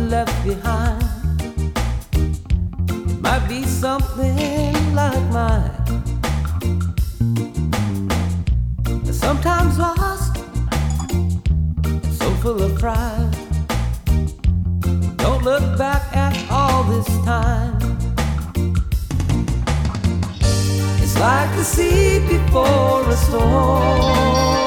left behind might be something like mine. Sometimes lost, so full of pride. Don't look back at all this time. It's like the sea before a storm.